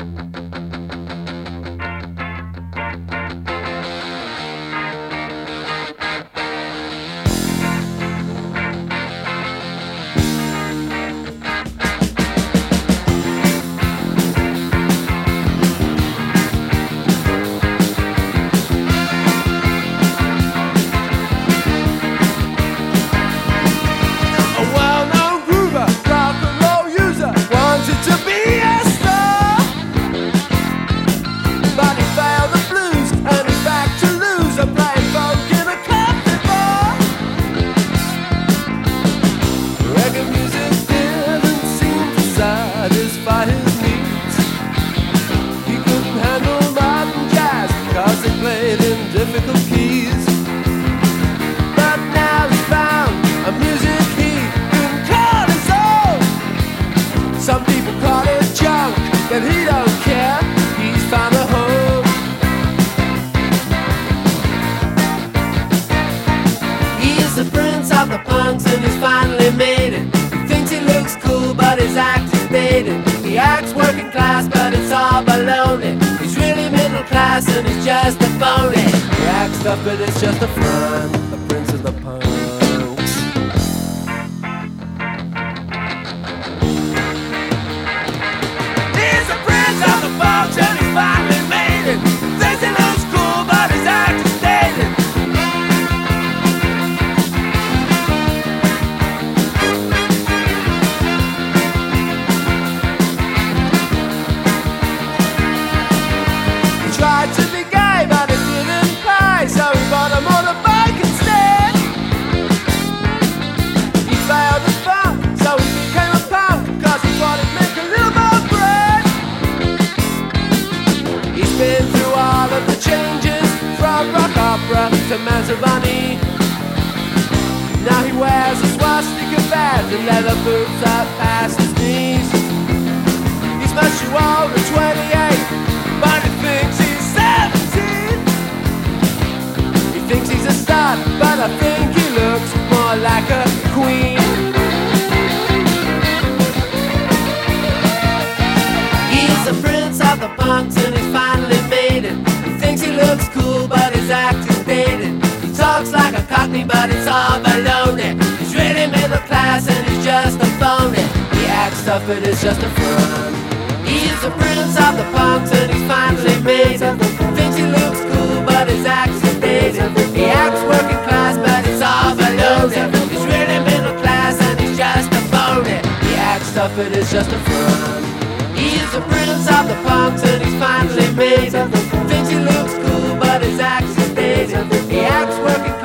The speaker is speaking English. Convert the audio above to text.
Some people call it junk, but he don't care. He's found a home. He is the prince of the punks and he's finally made it. He thinks he looks cool, but his act is dated. He acts working class, but it's all baloney. He's really middle class and he's just a phony. He acts tough, but it's just a front. The prince of the punks. And he finally made it. Thinks he looks cool, but his act is dated. He tried to be gay, but it didn't pay, so he bought a motorbike instead. He failed the funk, so he became a punk, cause he thought he'd make a little more bread. He's been through all of the changes, from rock opera to Manzarani. Now he wears a swastika badge and leather boots up past his knees. He's much too old at 28, but he thinks he's 17. He thinks he's a stud, but I think he looks more like a queen. He's the prince of the punks and he's finally made it. He thinks he looks cool, but his act is dated. He talks like a cockney, but it's all baloney. He's really middle class and he's just a phony. He acts tough, but it's just a front. He's the prince of the punks and he's finally made it. Thinks he looks cool, but his act is dated. He acts working class, but it's all baloney. He's really middle class and he's just a phony. He acts tough, but it's just a front. He's the prince of the punks and he's finally made it. Thinks he looks cool, but his act is dated. He acts working